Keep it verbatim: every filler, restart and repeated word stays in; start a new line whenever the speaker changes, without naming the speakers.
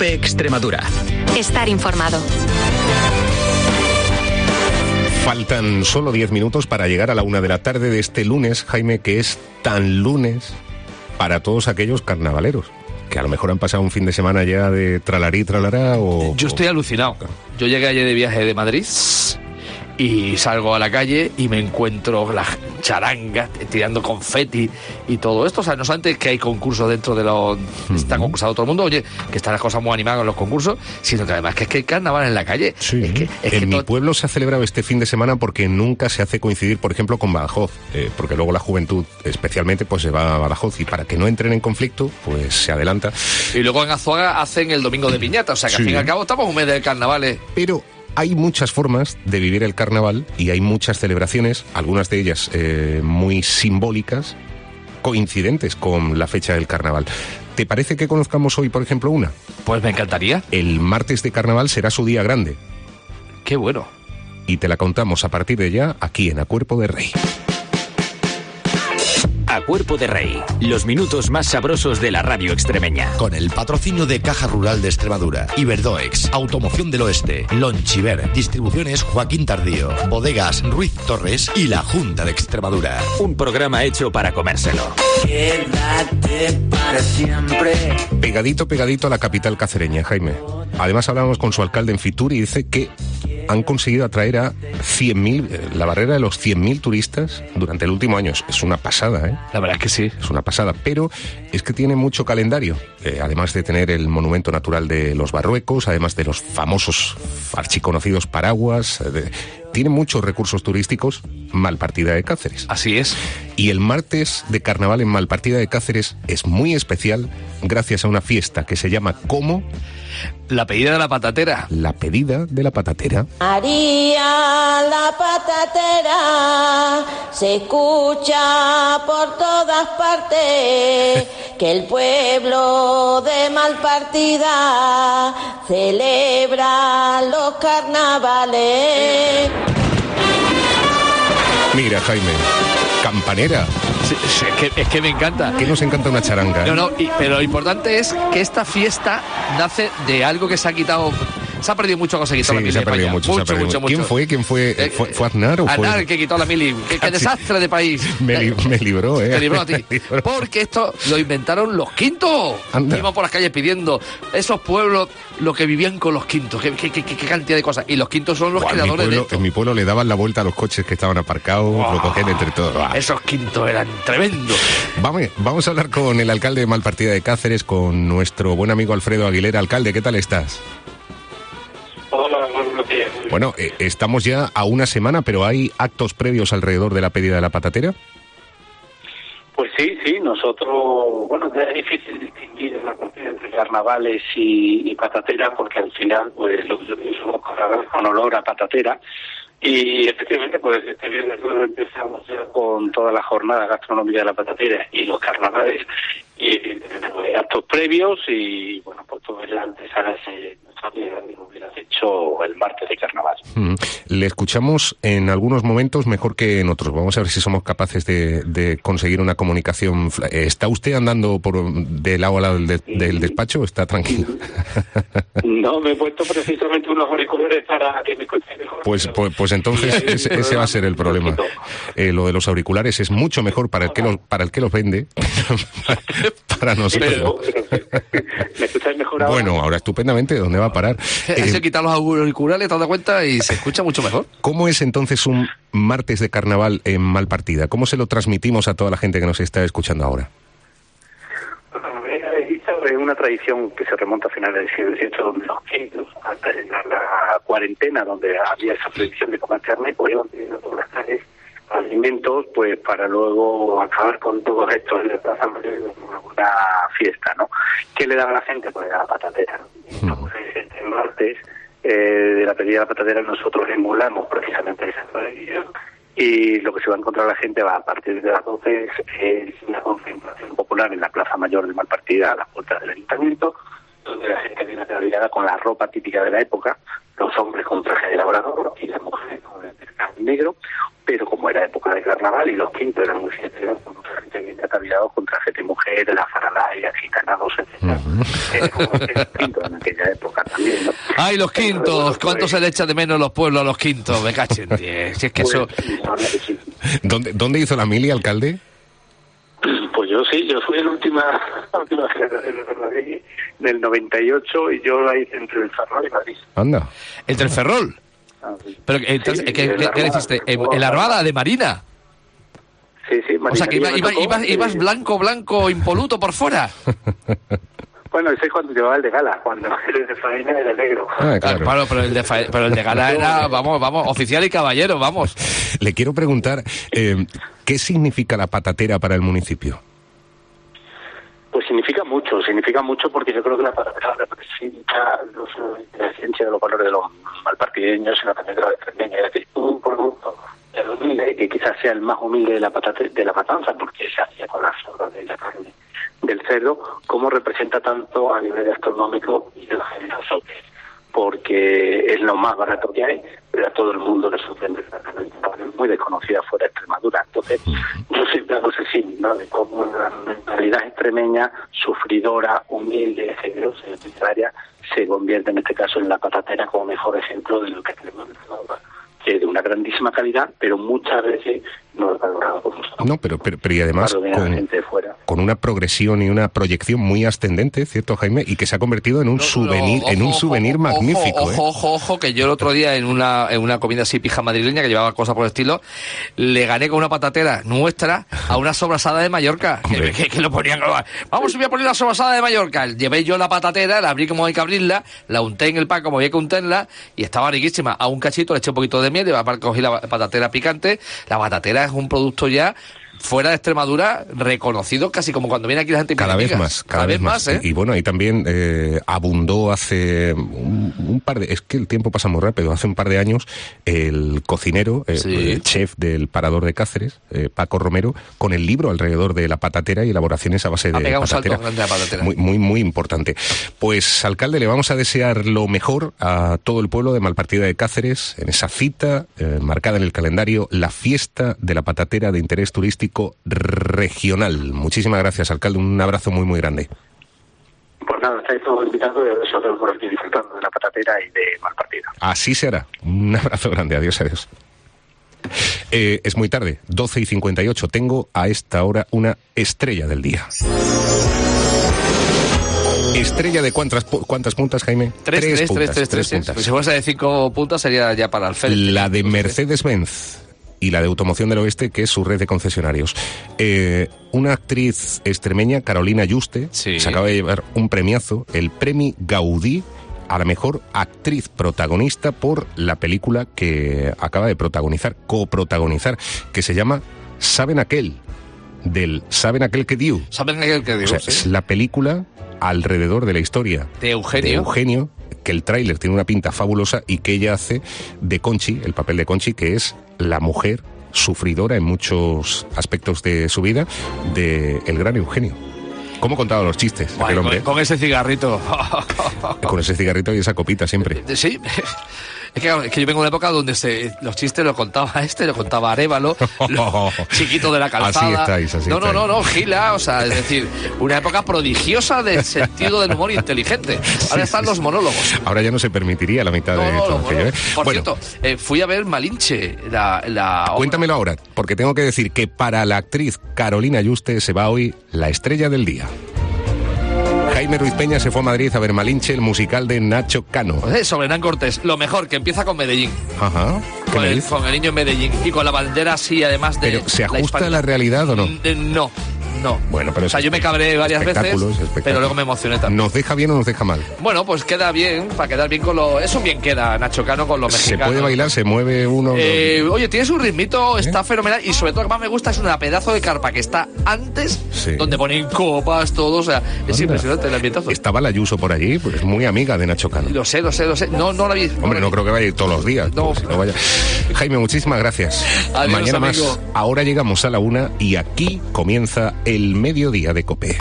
COPE Extremadura.
Estar informado.
Faltan solo diez minutos para llegar a la una de la tarde de este lunes, Jaime, que es tan lunes para todos aquellos carnavaleros, que a lo mejor han pasado un fin de semana ya de tralarí, tralará o...
Yo estoy alucinado. Yo llegué ayer de viaje de Madrid y salgo a la calle y me encuentro las charangas tirando confeti y todo esto. O sea, no solamente que hay concursos dentro de los... Uh-huh. Está concursado todo el mundo, oye, que están las cosas muy animadas en los concursos, sino que además que es que hay carnaval en la calle.
Sí.
Es que, es
en
que
mi
todo...
pueblo se ha celebrado este fin de semana porque nunca se hace coincidir, por ejemplo, con Badajoz, eh, porque luego la juventud, especialmente, pues se va a Badajoz y para que no entren en conflicto, pues se adelanta.
Y luego en Azuaga hacen el domingo de piñata, o sea que sí. Al fin y al cabo estamos un mes de carnavales.
Pero... hay muchas formas de vivir el carnaval y hay muchas celebraciones, algunas de ellas eh, muy simbólicas, coincidentes con la fecha del carnaval. ¿Te parece que conozcamos hoy, por ejemplo, una?
Pues me encantaría.
El martes de carnaval será su día grande.
¡Qué bueno!
Y te la contamos a partir de ya, aquí en A Cuerpo de Rey.
A Cuerpo de Rey, los minutos más sabrosos de la radio extremeña.
Con el patrocinio de Caja Rural de Extremadura, Iberdoex, Automoción del Oeste, Lonchiver, Distribuciones Joaquín Tardío, Bodegas Ruiz Torres y la Junta de Extremadura.
Un programa hecho para comérselo.
Quédate para siempre.
Pegadito, pegadito a la capital cacereña, Jaime. Además hablábamos con su alcalde en Fitur y dice que han conseguido atraer a cien mil, la barrera de los cien mil turistas durante el último año. Es una pasada, ¿eh?
La verdad es que sí.
Es una pasada, pero es que tiene mucho calendario. Eh, además de tener el monumento natural de los Barruecos, además de los famosos archiconocidos paraguas, de, tiene muchos recursos turísticos Malpartida de Cáceres.
Así es.
Y el martes de carnaval en Malpartida de Cáceres es muy especial gracias a una fiesta que se llama ¿cómo?
La pedida de la patatera.
La pedida de la patatera.
María la patatera se escucha por todas partes, que el pueblo de Malpartida celebra los carnavales.
Mira, Jaime, campanera.
Sí, sí, es, que, es que me encanta.
Que nos encanta una charanga.
No, no, y, pero lo importante es que esta fiesta nace de algo que se ha quitado. Se ha perdido mucho cuando se quitó
sí,
la mili.
Se ha perdido mucho,
mucho,
se ha perdido
mucho,
mucho. ¿Quién
mucho.
fue? ¿Quién fue?
Eh,
¿Fue, ¿Fue Aznar o fue?
Aznar el que quitó la mili. ¡Qué, qué desastre de país!
me, li, me libró, ¿eh?
Me libró a ti. Porque esto lo inventaron los quintos.
Anda.
Iban por las calles pidiendo esos pueblos lo que vivían con los quintos. Qué, qué, qué, qué cantidad de cosas. Y los quintos son los
Buah,
creadores
en mi pueblo,
de esto.
En mi pueblo le daban la vuelta a los coches que estaban aparcados, wow. Lo cogían entre todos. Buah.
Esos quintos eran tremendos.
Vamos, vamos a hablar con el alcalde de Malpartida de Cáceres, con nuestro buen amigo Alfredo Aguilera. Alcalde, ¿qué tal estás?
Hola, buenos días.
Bueno, eh, estamos ya a una semana, pero ¿hay actos previos alrededor de la pedida de la patatera?
Pues sí, sí, nosotros, bueno, es difícil distinguir la cuestión entre carnavales y, y patatera, porque al final, pues, lo que yo pienso somos carnavales con olor a patatera. Y efectivamente, pues este viernes luego empezamos ya con toda la jornada gastronómica de la patatera y los carnavales y pues, actos previos y bueno, pues todo el antesala se lo hubieras hecho el martes de carnaval.
Mm. Le escuchamos en algunos momentos mejor que en otros. Vamos a ver si somos capaces de, de conseguir una comunicación. ¿Está usted andando por de lado a lado del, de, del despacho o está tranquilo?
No, me he puesto precisamente unos auriculares para que me escuche mejor.
Pues, pues, pues entonces ese, ese va a ser el problema. Eh, lo de los auriculares es mucho mejor para el que los, para el que los vende, para nosotros.
Pero, pero, ¿me escucháis mejor ahora?
Bueno, ahora estupendamente. ¿Dónde va a parar?
Eh, se quitan los auriculares, ¿te has dado cuenta? Y se escucha mucho mejor.
¿Cómo es entonces un martes de carnaval en Malpartida? ¿Cómo se lo transmitimos a toda la gente que nos está escuchando ahora?
Es una tradición que se remonta a finales del siglo dieciocho, donde los quintos, antes de la cuarentena, donde había esa prohibición de comer carne, pues iban pidiendo por las calles alimentos, pues para luego acabar con todos estos en la Plaza Mayor de una fiesta, ¿no? ¿Qué le daba a la gente? Pues la patatera. Entonces, este martes eh, de la pedida de la patatera nosotros emulamos precisamente esa tradición. Y lo que se va a encontrar la gente va a partir de las doce es una concentración popular en la Plaza Mayor de Malpartida, a las puertas del Ayuntamiento, donde la gente viene ataviada con la ropa típica de la época, los hombres con traje de labrador y las mujeres con el traje negro, pero como era época de carnaval y los quintos eran muy fiesteros, mucha gente viene ataviados con trajes de mujer, las faralaias, gitanados, etcétera. Uh-huh. Es como el quinto en aquella época también, ¿no?
¡Ay, los quintos!
Pero,
¿Cuánto
pues,
se le echa de menos los pueblos a los quintos? Me cachen, tío. Si es que
pues,
eso...
Sí.
¿Dónde, ¿Dónde hizo la mili, alcalde?
Pues yo sí, yo fui en la última, la última generación de Madrid del noventa y ocho y yo la hice entre el Ferrol y Madrid.
Anda.
¿Entre el Ferrol?
Ah, sí.
Pero entonces,
Sí,
¿qué,
en
qué,
la
qué le
Armada,
hiciste? ¿En,
en
en la Armada de Marina?
Sí, sí,
O sea, que iba,
me
iba,
tocó,
ibas,
sí.
ibas blanco, blanco, impoluto por fuera.
Bueno, ese es cuando llevaba el de gala, cuando el de faena era negro.
Ah, claro.
Claro, pero el de, fa- pero el de gala era, vamos, vamos, oficial y caballero, vamos.
Le quiero preguntar, eh, ¿qué significa la patatera para el municipio?
Pues significa mucho, significa mucho porque yo creo que la patatera representa no solo la esencia de los valores de los malpartideños, sino también de los extremeños. Es decir, un producto humilde, que quizás sea el más humilde de la patate, de la matanza, porque se hacía con las sobras de la carne del cerdo, como representa tanto a nivel gastronómico y de lo generoso que es, porque es lo más barato que hay, pero a todo el mundo le sorprende, es muy desconocida fuera de Extremadura. Entonces, yo siempre hago ese sí, ¿no?, de cómo la mentalidad extremeña, sufridora, humilde, generosa y hospitalaria, se convierte en este caso en la patatera como mejor ejemplo de lo que tenemos en Extremadura, que es de una grandísima calidad, pero muchas veces no es valorado por nosotros.
No, pero, pero, pero y además
Claro, viene la
con,
gente de fuera.
con una progresión y una proyección muy ascendente, ¿cierto, Jaime? Y que se ha convertido en un
No,
souvenir,
no,
en un
ojo,
souvenir
ojo,
magnífico.
Ojo,
¿eh?
ojo, ojo, ojo, que yo el otro día en una, en una comida así pija madrileña que llevaba cosas por el estilo, le gané con una patatera nuestra a una sobrasada de Mallorca. Que, que, que lo ponían, vamos, voy a poner la sobrasada de Mallorca. Llevé yo la patatera, la abrí como hay que abrirla, la unté en el pan como había que untarla y estaba riquísima. A un cachito le eché un poquito de miel y aparte cogí la patatera picante. La patatera es un producto ya fuera de Extremadura reconocido casi como cuando viene aquí la gente y
Cada
pide
vez
migas.
más, cada, vez más.
¿eh?
Y, y bueno, ahí también eh, abundó hace un, un par de... Es que el tiempo pasa muy rápido. Hace un par de años el cocinero, eh,
Sí.
el chef del Parador de Cáceres, eh, Paco Romero, con el libro alrededor de la patatera y elaboraciones a base
Ha
de
pegado un
patatera.
salto grande a la patatera.
Muy, muy, muy importante. Pues, alcalde, le vamos a desear lo mejor a todo el pueblo de Malpartida de Cáceres en esa cita eh, marcada en el calendario, la fiesta de la patatera de interés turístico regional. Muchísimas gracias, alcalde. Un abrazo muy, muy grande.
Pues nada, estáis todos invitados y eso tengo por aquí disfrutando de la patatera y de Malpartida.
Así se hará. Un abrazo grande. Adiós, adiós. Eh, es muy tarde, doce y cincuenta y ocho. Tengo a esta hora una estrella del día. ¿Estrella de cuántas, cuántas puntas, Jaime?
Tres, tres,
puntas,
tres, tres, tres, sí.
puntas.
Si fuese de cinco puntas sería ya para el F E D.
La de Mercedes-Benz y la de Automoción del Oeste, que es su red de concesionarios. Eh, una actriz extremeña, Carolina Yuste,
Sí.
se acaba de llevar un premiazo, el Premi Gaudí a la mejor actriz protagonista por la película que acaba de protagonizar, coprotagonizar, que se llama Saben Aquel, del Saben Aquel que Diu.
¿Saben qué que
O
digo?
sea,
Sí.
es la película alrededor de la historia
De Eugenio.
de Eugenio, que el tráiler tiene una pinta fabulosa y que ella hace de Conchi, el papel de Conchi, que es la mujer sufridora en muchos aspectos de su vida de el gran Eugenio. ¿Cómo contaba los chistes
Guay,
aquel hombre?
con, con ese cigarrito.
Con ese cigarrito y esa copita siempre.
Sí. Es que, es que yo vengo de una época donde se, los chistes los contaba este, lo contaba Arévalo, lo- Chiquito de la Calzada.
Así estáis, así
no, no,
estáis.
no, no, Gila, o sea, es decir, una época prodigiosa del sentido del humor inteligente. Ahora están los monólogos.
Ahora ya no se permitiría la mitad
No,
de
no,
todo
no,
aquello,
no.
¿eh?
Por
Bueno,
cierto, eh, fui a ver Malinche, la, la obra.
cuéntamelo ahora, porque tengo que decir que para la actriz Carolina Yuste se va hoy la estrella del día. Jaime Ruiz Peña se fue a Madrid a ver Malinche, el musical de Nacho Cano.
Eh, sobre Hernán Cortés, lo mejor, que empieza con Medellín.
Ajá. ¿Qué
Con
me
el,
dices?
con el niño en Medellín. Y con la bandera así, además de.
Pero, ¿se
la
ajusta a
hispanidad.
la realidad o no?
Mm, eh, No, no.
Bueno, pero
O sea,
es
yo me cabré varias veces,
espectáculo, es espectáculo.
pero luego me emocioné también.
¿Nos deja bien o nos deja mal?
Bueno, pues queda bien, para quedar bien con lo... Eso bien queda, Nacho Cano, con los
¿Se
mexicanos.
puede bailar? ¿Se mueve uno?
Eh, oye, tiene su ritmito, está fenomenal. Y sobre todo lo que más me gusta es una pedazo de carpa que está antes,
Sí.
donde ponen copas, todo. O sea, es
Anda.
impresionante el ambientazo.
Estaba la Ayuso por allí, pues es muy amiga de Nacho Cano.
Lo sé, lo sé, lo sé. No, no la vi.
Hombre,
la
no
vi.
creo que vaya a ir todos los días.
No.
porque si no vaya. Jaime, muchísimas gracias.
Adiós,
Mañana
amigo.
más. Ahora llegamos a la una y aquí comienza el mediodía de COPE.